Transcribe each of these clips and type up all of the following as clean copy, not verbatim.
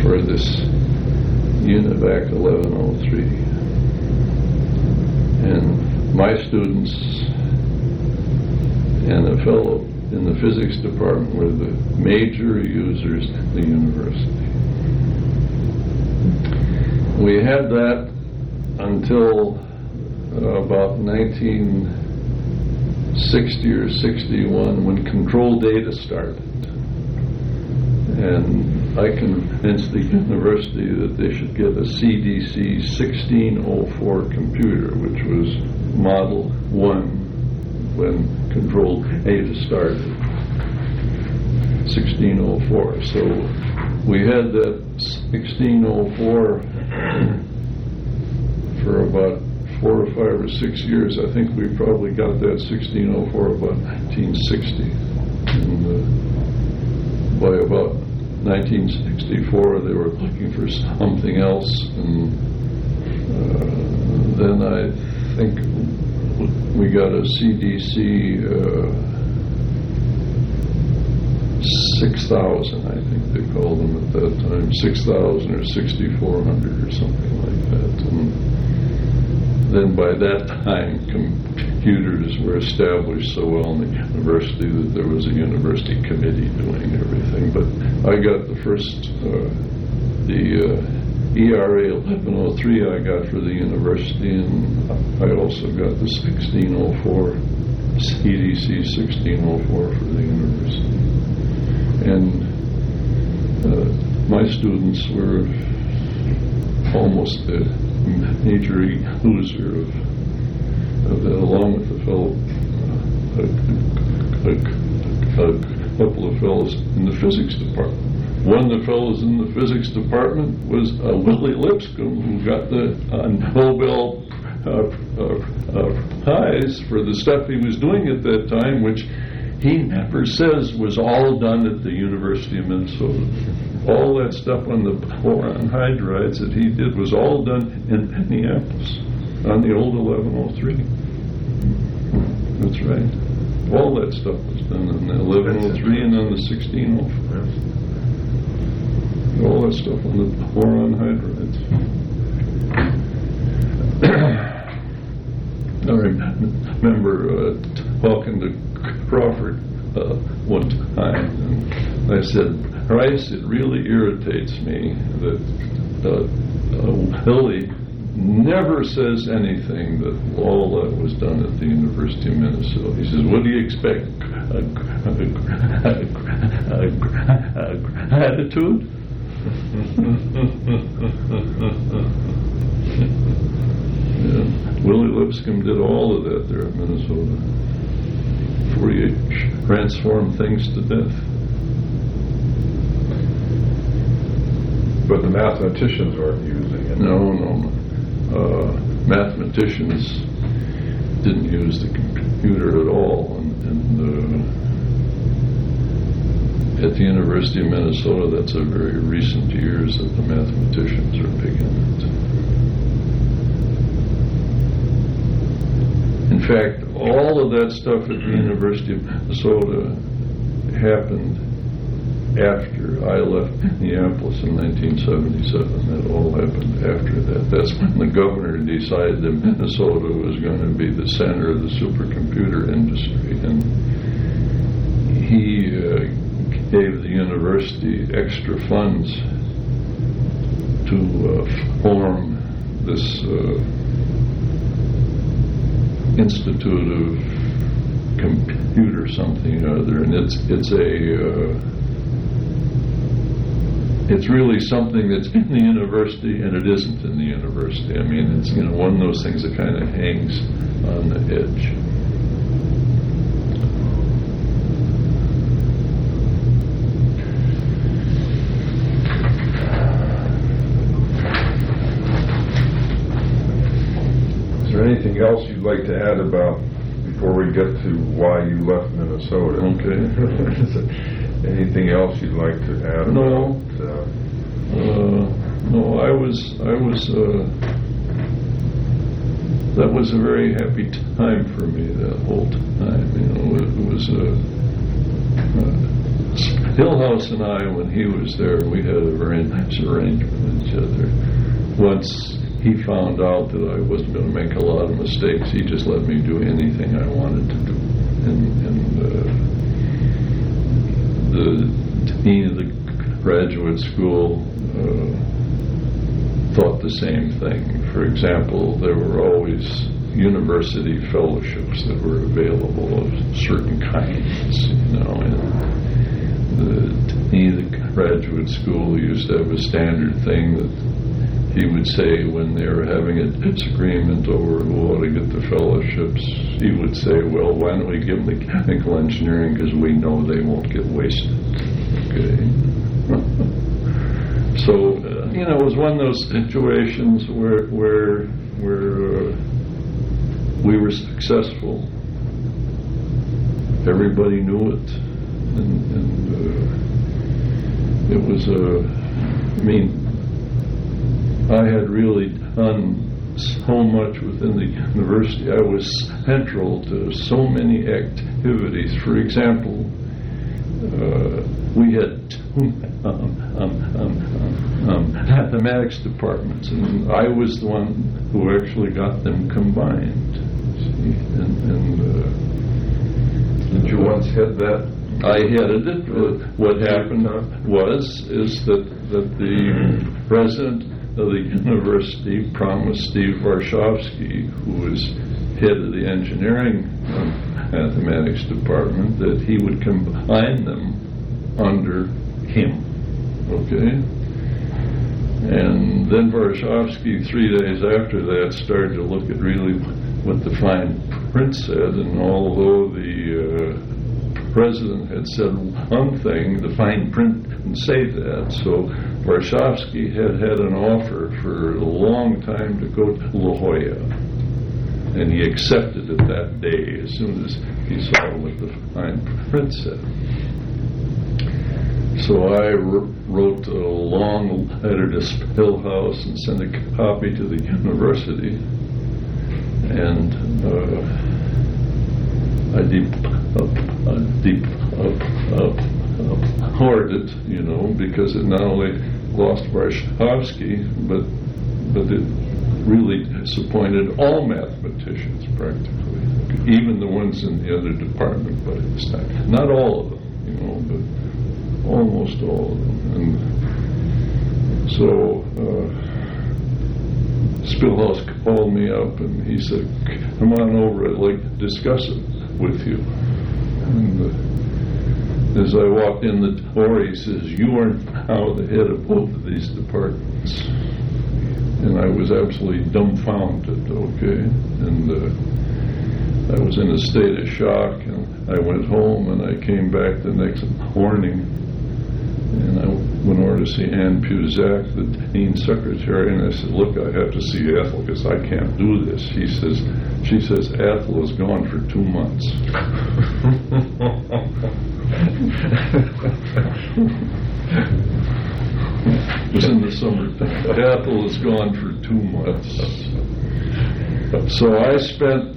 for this UNIVAC 1103. And my students and a fellow in the physics department were the major users at the university. We had that until about 1960 or 61 when control data started. And I convinced the university that they should get a CDC 1604 computer, which was Model 1 when control data started, 1604. So we had that 1604 for about 4 or 5 or 6 years. I think we probably got that 1604 about 1960. And by about 1964, they were looking for something else. And then I think we got a CDC 6000, I think they called them at that time, 6000 or 6400 or something like that. And then by that time, computers were established so well in the university that there was a university committee doing everything. But I got the first, the ERA 1103 I got for the university, and I also got the 1604, CDC 1604 for the university. And my students were almost the major user of that, along with a fellow, a couple of fellows in the physics department. One of the fellows in the physics department was Willie Lipscomb, who got the Nobel Prize for the stuff he was doing at that time, which he never says was all done at the University of Minnesota. All that stuff on the boron hydrides that he did was all done in Minneapolis on the old 1103. That's right. All that stuff was done on the 1103 and on the 1604. All that stuff on the boron hydrides. I remember talking to Crawford one time, and I said, Rice, it really irritates me that Willie never says anything that all that was done at the University of Minnesota. He says, what do you expect? Attitude? Yeah. Willie Lipscomb did all of that there at Minnesota before he transformed things to death. But the mathematicians weren't using it. No. Mathematicians didn't use the computer at all. And at the University of Minnesota, that's a very recent years that the mathematicians are big in it. In fact, all of that stuff at the University of Minnesota happened after I left Minneapolis in 1977. That all happened after that. That's when the governor decided that Minnesota was going to be the center of the supercomputer industry. And he gave the university extra funds to form this Institute of Computer something or other, and it's really something that's in the university and it isn't in the university. I mean, it's one of those things that kind of hangs on the edge. Is there anything else you'd like to add about before we get to why you left Minnesota? Okay. Anything else you'd like to add? No. No, I was. That was a very happy time for me. That whole time, it was Hillhouse and I, when he was there, we had a very nice arrangement with each other. Once he found out that I wasn't going to make a lot of mistakes, he just let me do anything I wanted to do. And the dean of the graduate school thought the same thing. For example, there were always university fellowships that were available of certain kinds, and the dean of the graduate school used to have a standard thing that he would say when they were having a disagreement over who ought to get the fellowships. He would say, well, why don't we give them the chemical engineering, because we know they won't get wasted. Okay. So, it was one of those situations where we were successful. Everybody knew it, and it was I had really done so much within the university. I was central to so many activities. For example, we had two mathematics departments, and I was the one who actually got them combined. Did you once head that? I headed it. What happened is that the president of the university promised Steve Warshawski, who was head of the engineering mathematics department, that he would combine them under him. Okay? And then Warshawski, 3 days after that, started to look at really what the fine print said, and although the president had said one thing, the fine print didn't say that. So Warshawski had an offer for a long time to go to La Jolla, and he accepted it that day as soon as he saw what the fine print said. So I wrote a long letter to Hillhouse and sent a copy to the university, and I deplored it, because it not only lost Warshawski, but it really disappointed all mathematicians practically, even the ones in the other department by this time. Not all of them, but almost all of them. And so Spillhouse called me up and he said, "Come on over, I'd like to discuss it with you." And as I walked in the door, he says, "You are now the head of both of these departments." And I was absolutely dumbfounded, okay? And I was in a state of shock, and I went home, and I came back the next morning, and I went over to see Ann Puzak, the dean's secretary, and I said, "Look, I have to see Ethel because I can't do this." She says, "Ethel is gone for 2 months." It was in the summertime. Ethel is gone for 2 months. So I spent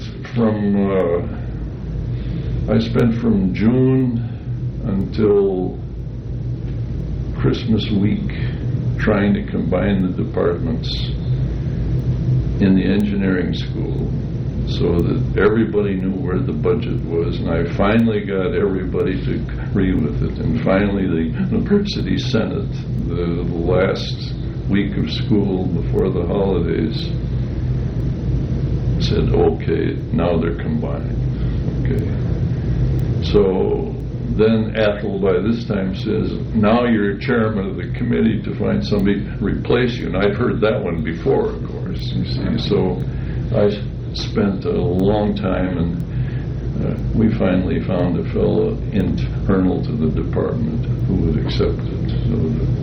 from June until Christmas week trying to combine the departments in the engineering school so that everybody knew where the budget was, and I finally got everybody to agree with it. And finally the University Senate, the last week of school before the holidays, said, "Okay, now they're combined." Okay. So then Ethel by this time says, "Now you're chairman of the committee to find somebody to replace you." And I'd heard that one before, of course, you see. So I spent a long time, and we finally found a fellow internal to the department who would accept it. So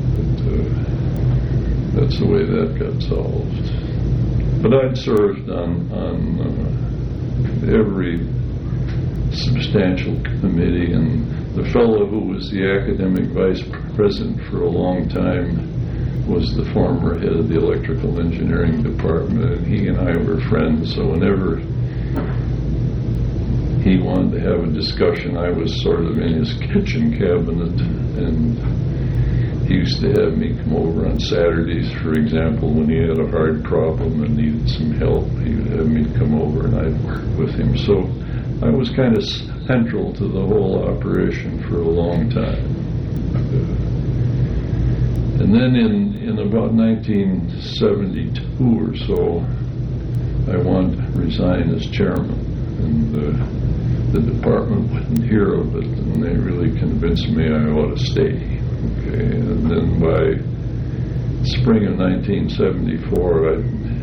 that's the way that got solved. But I'd served on every substantial committee, and the fellow who was the academic vice president for a long time was the former head of the electrical engineering department, and he and I were friends, so whenever he wanted to have a discussion. I was sort of in his kitchen cabinet, and he used to have me come over on Saturdays, for example, when he had a hard problem and needed some help. He would have me come over and I'd work with him. So I was kind of central to the whole operation for a long time. And then in about 1972 or so, I wanted to resign as chairman, and the department wouldn't hear of it, and they really convinced me I ought to stay. Okay, and then by spring of 1974,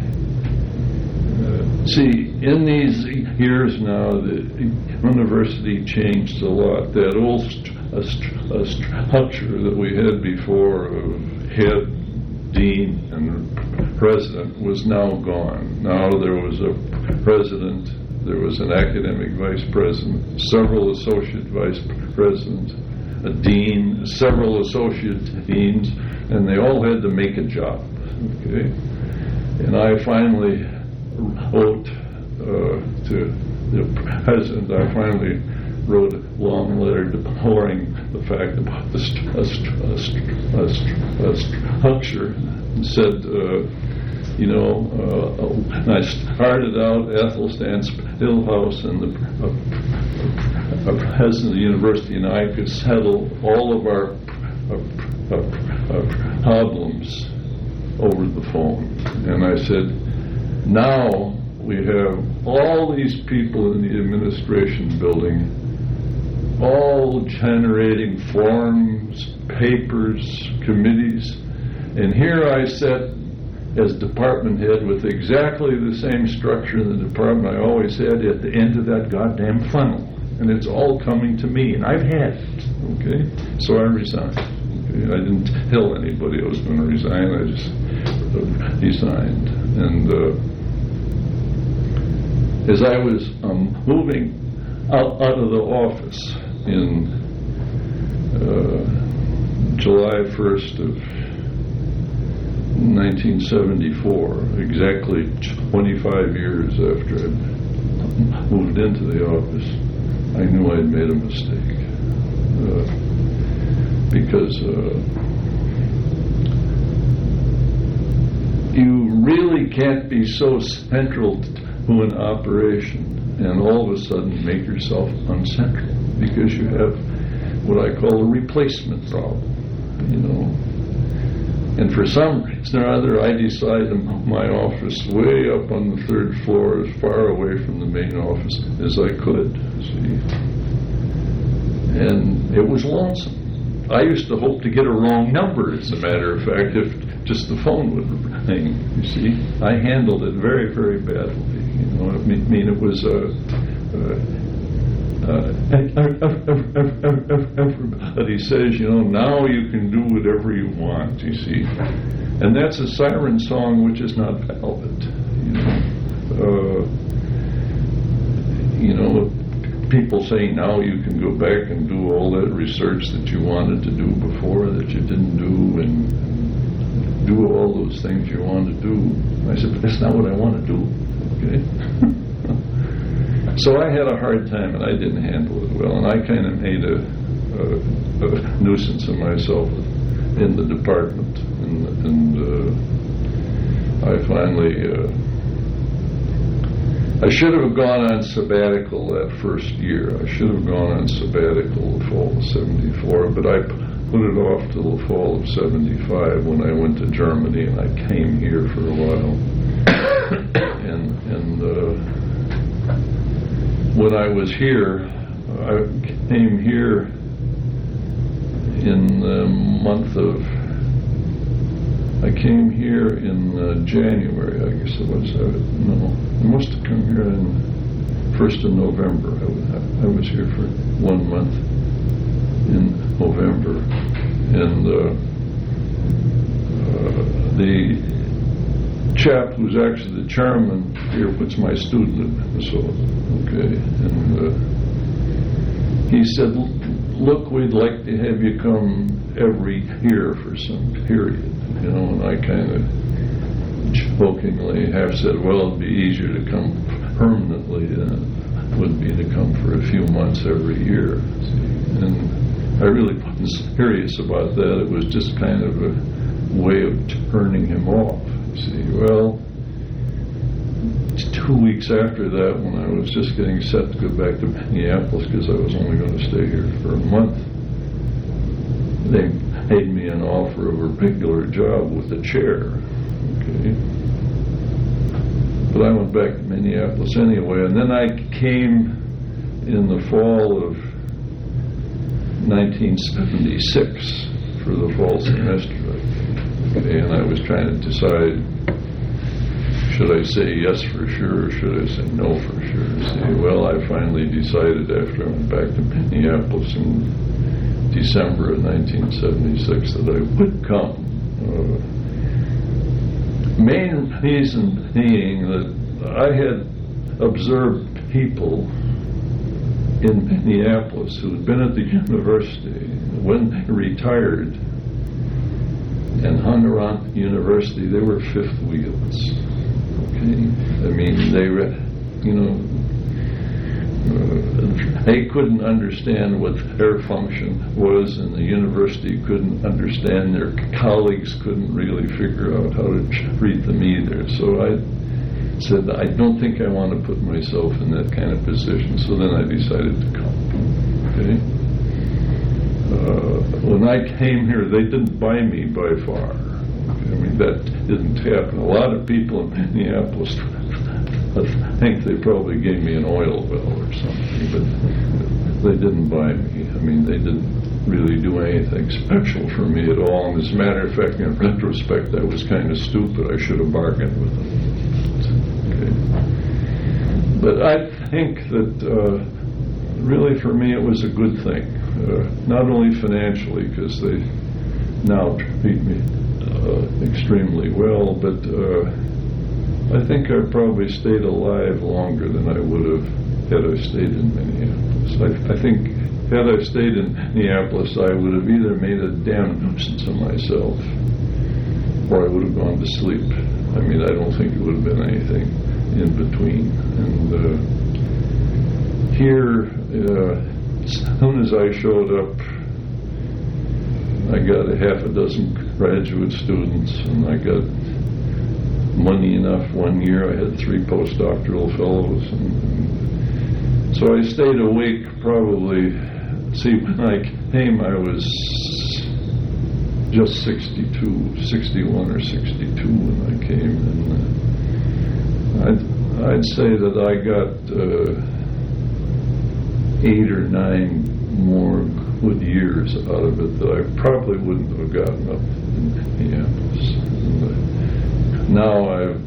see, in these years now, the university changed a lot. That old structure that we had before of head, dean, and president was now gone. Now there was a president, there was an academic vice president, several associate vice presidents, a dean, several associate deans, and they all had to make a job. Okay, and I finally wrote to the president. I finally wrote a long letter deploring the fact about the structure, and said, and I started out Athelstan Stillhouse, and the president of the university and I could settle all of our problems over the phone. And I said, now we have all these people in the administration building, all generating forms, papers, committees, and here I sat as department head with exactly the same structure in the department I always had at the end of that goddamn funnel. And it's all coming to me, and I've had it, okay? So I resigned. Okay? I didn't tell anybody I was going to resign. I just resigned. And as I was moving out of the office in July 1st of 1974, exactly 25 years after I moved into the office, I knew I'd made a mistake. Because you really can't be so central to an operation and all of a sudden make yourself uncentral, because you have what I call a replacement problem, And for some reason or other, I decided to move my office way up on the third floor, as far away from the main office as I could, see. And it was lonesome. I used to hope to get a wrong number, as a matter of fact, if just the phone would ring, you see. I handled it very, very badly. It was everybody says, now you can do whatever you want, you see. And that's a siren song which is not valid, people say now you can go back and do all that research that you wanted to do before that you didn't do, and do all those things you want to do. I said, but that's not what I want to do, okay? So I had a hard time, and I didn't handle it well, and I kind of made a nuisance of myself in the department, and I finally I should have gone on sabbatical that first year. I should have gone on sabbatical the fall of 74, but I put it off till the fall of 75 when I went to Germany, and I came here for a while. and when I was here, I came here in the month of, I came here in January, I guess it was. No, I must have come here in 1st of November. I was here for 1 month in November. And the chap who's actually the chairman here was my student in Minnesota, okay? And he said, look, we'd like to have you come every year for some period, and I kind of jokingly half said, well, it'd be easier to come permanently would be to come for a few months every year. See? And I really wasn't serious about that. It was just kind of a way of turning him off. See, well, 2 weeks after that, when I was just getting set to go back to Minneapolis because I was only going to stay here for a month, they made me an offer of a regular job with a chair. Okay. But I went back to Minneapolis anyway, and then I came in the fall of 1976 for the fall semester, I think. Okay, and I was trying to decide, should I say yes for sure, or should I say no for sure? See, well, I finally decided after I went back to Minneapolis in December of 1976 that I would come. Main reason being that I had observed people in Minneapolis who had been at the university when they retired and hung around the university. They were fifth wheels. Okay, I mean, they were, they couldn't understand what their function was, and the university couldn't understand. Their colleagues couldn't really figure out how to treat them either. So I said, I don't think I want to put myself in that kind of position. So then I decided to come. Okay. When I came here, they didn't buy me by far. I mean, that didn't happen. A lot of people in Minneapolis, I think they probably gave me an oil well or something, but they didn't buy me. I mean, they didn't really do anything special for me at all. And as a matter of fact, in retrospect, I was kind of stupid. I should have bargained with them. Okay. But I think that really for me it was a good thing. Not only financially, because they now treat me extremely well, but I think I probably stayed alive longer than I would have had I stayed in Minneapolis. I think had I stayed in Minneapolis, I would have either made a damn nuisance of myself or I would have gone to sleep. I mean, I don't think it would have been anything in between. And here, as soon as I showed up, I got a half a dozen graduate students, and I got money enough. One year I had 3 postdoctoral fellows, and so I stayed awake probably. See, when I came, I was just 61 or 62 when I came, and I'd say that I got 8 or 9 more good years out of it that I probably wouldn't have gotten up in Minneapolis. Now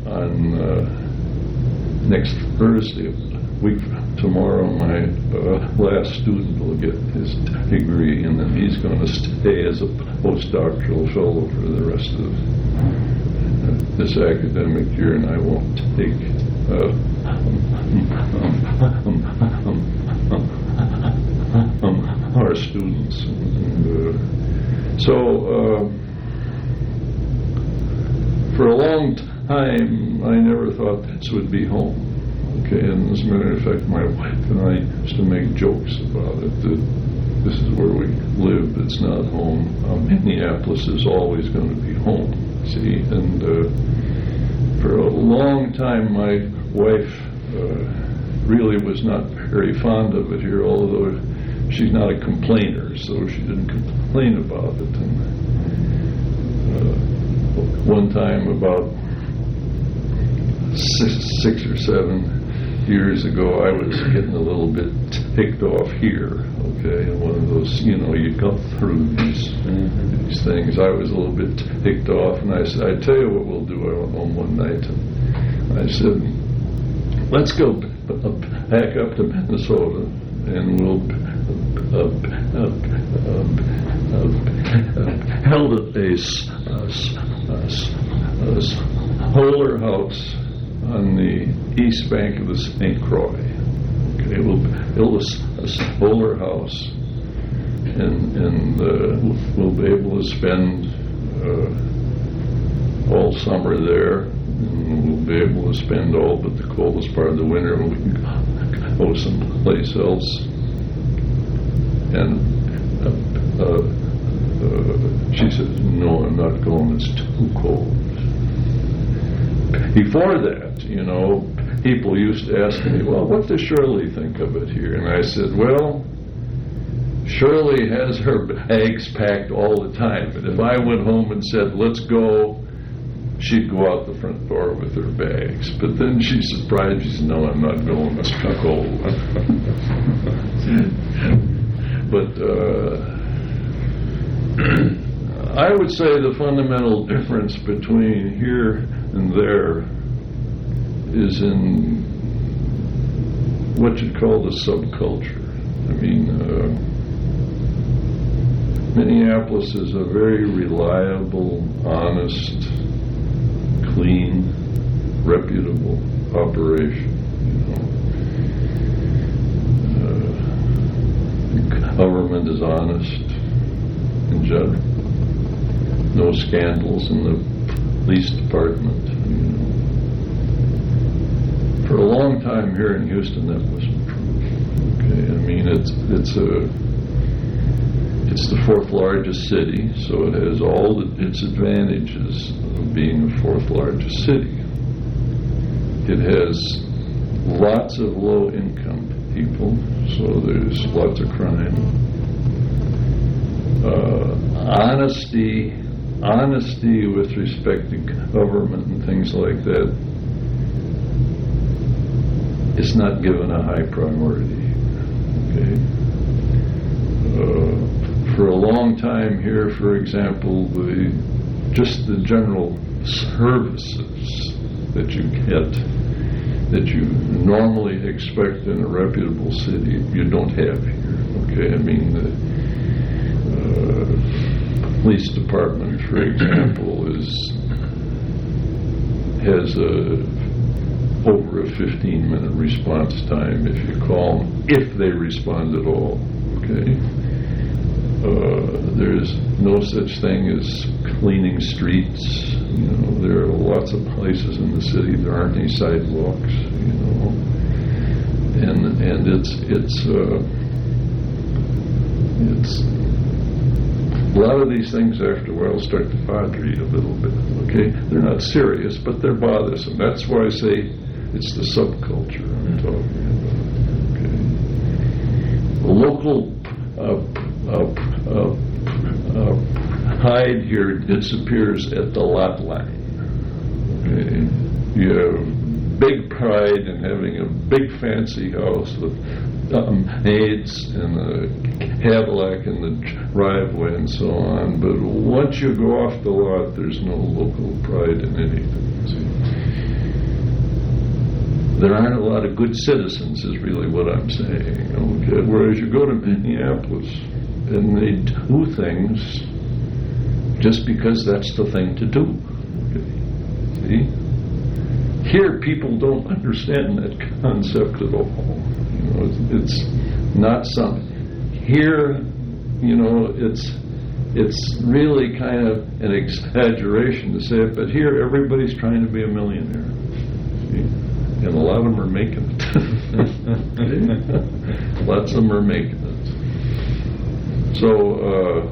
on next Thursday, a week from tomorrow, my last student will get his degree, and then he's going to stay as a postdoctoral fellow for the rest of this academic year, and I won't take our students. So for a long time, I never thought this would be home. Okay, and as a matter of fact, my wife and I used to make jokes about it, that this is where we live, it's not home. Minneapolis is always going to be home, see? And for a long time, my wife really was not very fond of it here, although she's not a complainer, so she didn't complain about it. And one time, about 6 or 7 years ago, I was getting a little bit ticked off here, okay, and one of those, you go through these things. I was a little bit ticked off, and I said, I tell you what we'll do. I went home one night, and I said, let's go back up to Minnesota, and we'll held at a solar house on the east bank of the St. Croix. Okay, we'll build a solar house, and we'll be able to spend all summer there, and we'll be able to spend all but the coldest part of the winter, and we can go someplace else. And she says, no, I'm not going, it's too cold. Before that, people used to ask me, well, what does Shirley think of it here? And I said, well, Shirley has her bags packed all the time. But if I went home and said, let's go, she'd go out the front door with her bags. But then she's surprised. She said, no, I'm not going, it's too cold. But I would say the fundamental difference between here and there is in what you'd call the subculture. I mean, Minneapolis is a very reliable, honest, clean, reputable operation. The government is honest in general. No scandals in the police department. For a long time here in Houston, that wasn't true. Okay, I mean, it's the fourth largest city, so it has all its advantages of being the fourth largest city. It has lots of low-income people, so there's lots of crime. Honesty with respect to government and things like that is not given a high priority. Okay. For a long time here, for example, just the general services that you get, that you normally expect in a reputable city, you don't have here. Okay, I mean, the police department, for example, has over a 15-minute response time if you call them, if they respond at all. Okay. There's no such thing as cleaning streets. There are lots of places in the city there aren't any sidewalks. And it's a lot of these things after a while start to bother you a little bit. Okay, they're not serious, but they're bothersome. That's why I say it's the subculture I'm talking about. Okay, the local pride here disappears at the lot line. Okay? You have big pride in having a big fancy house with maids and a Cadillac in the driveway and so on, but once you go off the lot, there's no local pride in anything. See? There aren't a lot of good citizens is really what I'm saying. Okay? Whereas you go to Minneapolis and they do things just because that's the thing to do. Okay. See? Here, people don't understand that concept at all. It's not something. Here, it's really kind of an exaggeration to say it, but here everybody's trying to be a millionaire. See? And a lot of them are making it. Lots of them are making it. So,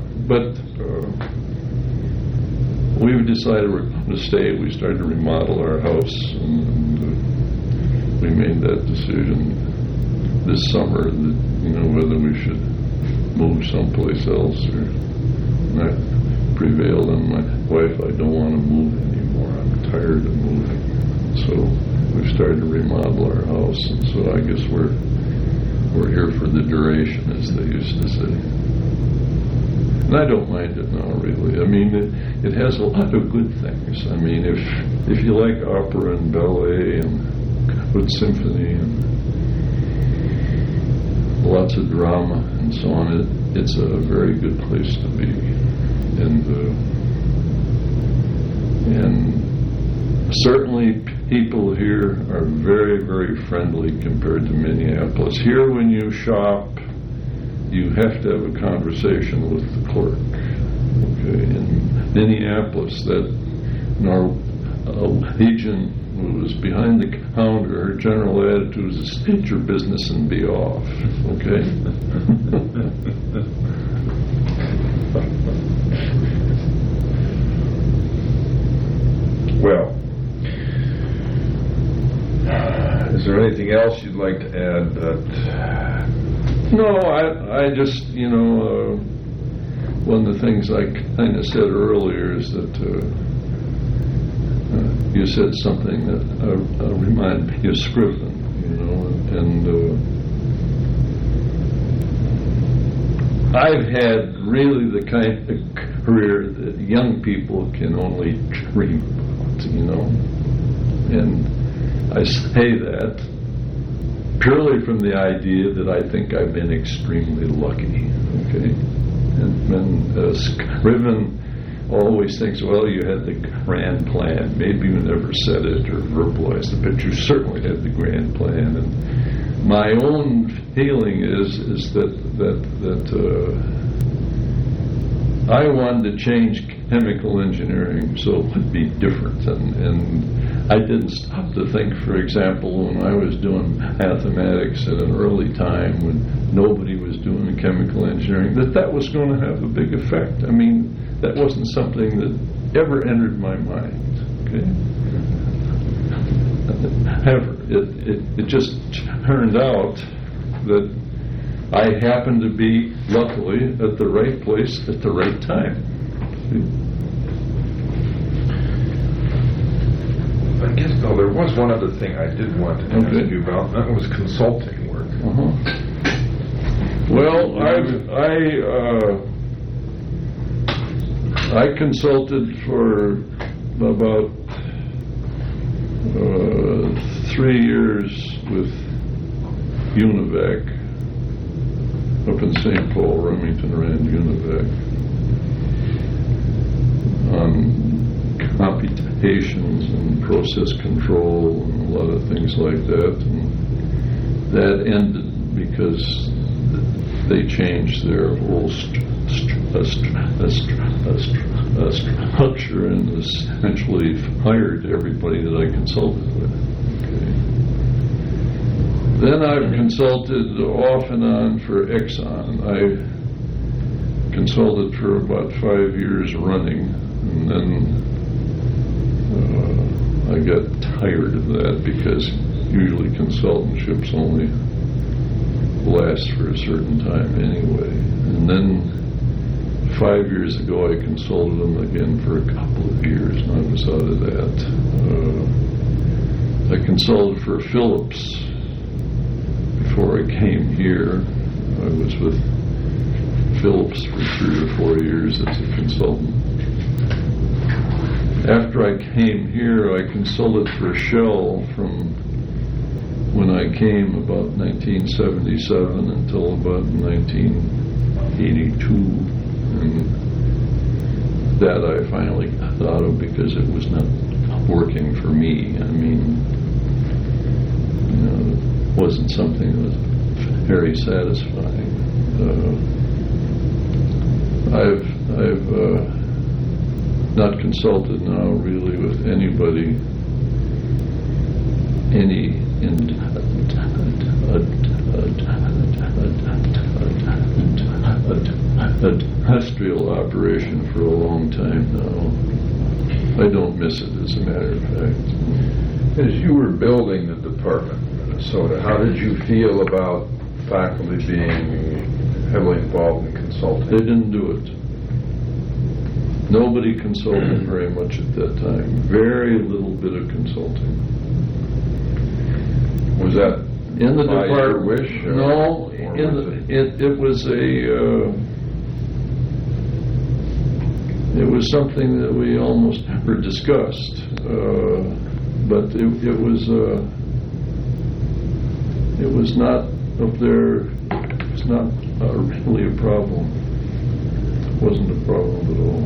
we've decided we're going to stay. We started to remodel our house, and we made that decision this summer that, whether we should move someplace else or not. Prevailed on my wife. I don't want to move anymore. I'm tired of moving. So we've started to remodel our house, and so I guess we're here for the duration, as they used to say. And I don't mind it now, really. I mean, it has a lot of good things. I mean, if you like opera and ballet and good symphony and lots of drama and so on, it's a very good place to be. And certainly people here are very, very friendly compared to Minneapolis. Here, when you shop, you have to have a conversation with the clerk. Okay, in Minneapolis, that Norwegian who was behind the counter, her general attitude was to state your business and be off. Okay? Well, is there anything else you'd like to add that... No, I just, one of the things I kind of said earlier is that you said something that reminded me of Scriven, and I've had really the kind of career that young people can only dream about, and I say that purely from the idea that I think I've been extremely lucky, okay? And Scriven always thinks, well, you had the grand plan. Maybe you never said it or verbalized it, but you certainly had the grand plan. And my own feeling is that I wanted to change chemical engineering so it would be different, and I didn't stop to think, for example, when I was doing mathematics at an early time when nobody was doing chemical engineering, that was going to have a big effect. I mean, that wasn't something that ever entered my mind, okay? Ever. It just turned out that I happened to be, luckily, at the right place at the right time. I guess, though, there was one other thing I did want to ask you about, and that was consulting work. Well, I consulted for about 3 years with UNIVAC up in St. Paul. Remington ran UNIVAC on computations and process control and a lot of things like that, and that ended because they changed their whole structure and essentially fired everybody that I consulted with. Okay. Then I've consulted off and on for Exxon. I consulted for about 5 years running, and then I got tired of that because usually consultantships only last for a certain time anyway. And then 5 years ago I consulted them again for a couple of years, and I was out of that. I consulted for Phillips before I came here. I was with Phillips for 3 or 4 years as a consultant. After I came here, I consulted for Shell from when I came about 1977 until about 1982. And that I finally got out of because it was not working for me. I mean, it wasn't something that was very satisfying. I've not consulted now really with anybody, any industrial operation for a long time now. I don't miss it, as a matter of fact. As you were building the department in Minnesota, how did you feel about faculty being heavily involved in consulting? They didn't do it. Nobody consulted very much at that time. Very little bit of consulting. Was that in the by department? Your wish? No, it was it was something that we almost never discussed, but it was not up there. It's not really a problem. It wasn't a problem at all.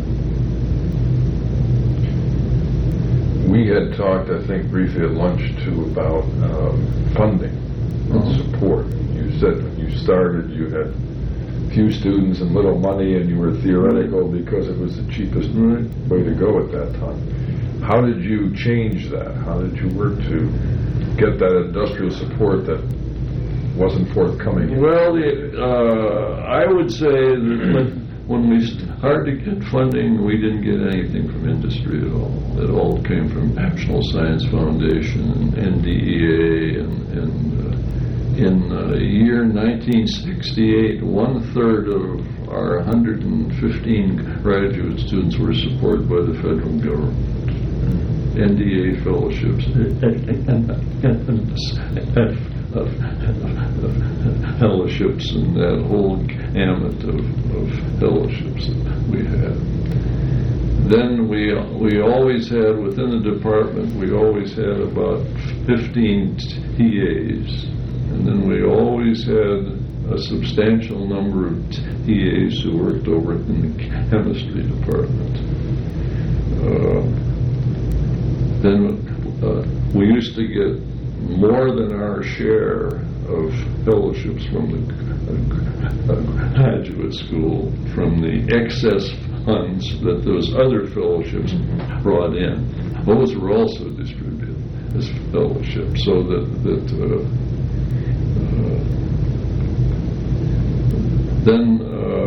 We had talked, I think, briefly at lunch too about funding and support. You said when you started you had few students and little money, and you were theoretical because it was the cheapest way to go at that time. How did you change that? How did you work to get that industrial support that wasn't forthcoming? Well, I would say that when we started to get funding, we didn't get anything from industry at all. It all came from National Science Foundation and NDEA. In the year 1968, 1/3 of our 115 graduate students were supported by the federal government. NDA fellowships fellowships and that whole gamut of fellowships that we had. Then we always had, within the department, we always had about 15 TAs, and then we always had a substantial number of TAs who worked over in the chemistry department. Then we used to get more than our share of fellowships from the graduate school from the excess funds that those other fellowships brought in. Those were also distributed as fellowships, so that then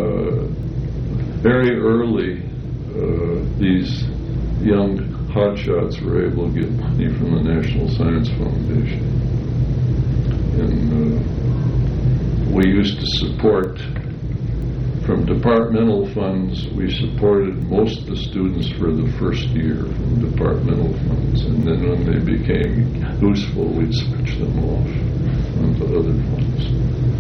very early these young hotshots were able to get money from the National Science Foundation. And we used to support, from departmental funds, we supported most of the students for the first year from departmental funds. And then when they became useful, we'd switch them off onto other funds.